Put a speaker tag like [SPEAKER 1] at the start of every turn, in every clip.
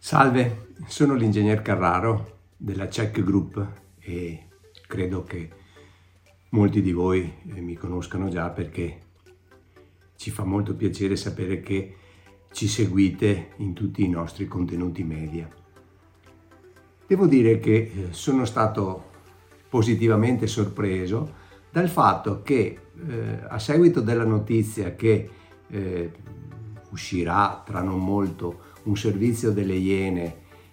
[SPEAKER 1] Salve, sono l'ingegner Carraro della Check Group e credo che molti di voi mi conoscano già perché ci fa molto piacere sapere che ci seguite in tutti i nostri contenuti media. Devo dire che sono stato positivamente sorpreso dal fatto che a seguito della notizia che uscirà tra non molto un servizio delle Iene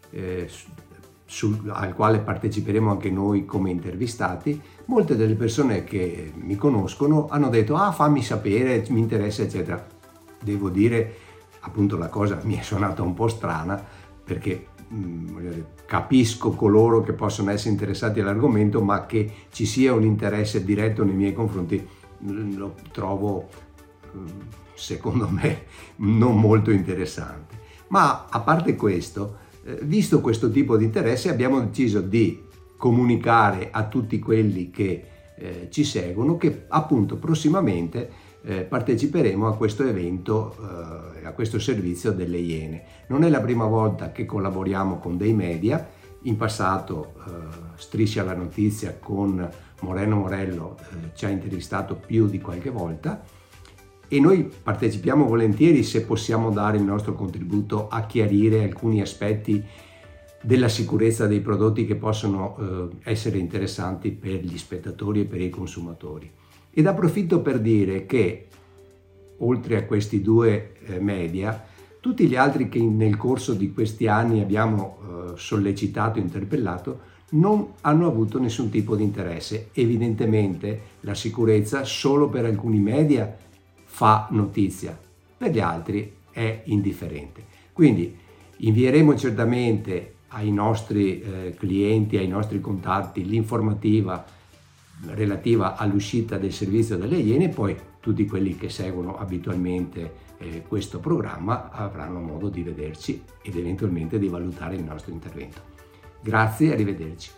[SPEAKER 1] al quale parteciperemo anche noi come intervistati, molte delle persone che mi conoscono hanno detto fammi sapere, mi interessa eccetera. Devo dire, appunto, la cosa mi è suonata un po' strana perché capisco coloro che possono essere interessati all'argomento, ma che ci sia un interesse diretto nei miei confronti lo trovo, secondo me, non molto interessante. Ma a parte questo, visto questo tipo di interesse, abbiamo deciso di comunicare a tutti quelli che ci seguono che appunto prossimamente parteciperemo a questo evento, a questo servizio delle Iene. Non è la prima volta che collaboriamo con dei media. In passato Striscia la Notizia con Moreno Morello ci ha intervistato più di qualche volta e noi partecipiamo volentieri se possiamo dare il nostro contributo a chiarire alcuni aspetti della sicurezza dei prodotti che possono essere interessanti per gli spettatori e per i consumatori. Ed approfitto per dire che oltre a questi due media, tutti gli altri che nel corso di questi anni abbiamo sollecitato e interpellato non hanno avuto nessun tipo di interesse. Evidentemente la sicurezza solo per alcuni media fa notizia, per gli altri è indifferente. Quindi invieremo certamente ai nostri clienti, ai nostri contatti l'informativa relativa all'uscita del servizio delle Iene, poi tutti quelli che seguono abitualmente questo programma avranno modo di vederci ed eventualmente di valutare il nostro intervento. Grazie e arrivederci.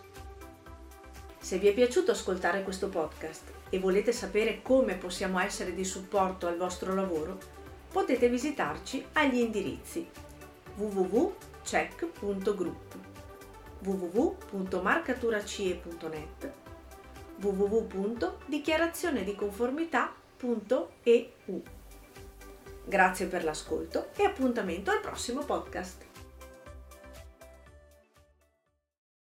[SPEAKER 2] Se vi è piaciuto ascoltare questo podcast e volete sapere come possiamo essere di supporto al vostro lavoro, potete visitarci agli indirizzi www.check.group, www.marcaturacie.net, www.dichiarazionediconformità.eu. Grazie per l'ascolto e appuntamento al prossimo podcast.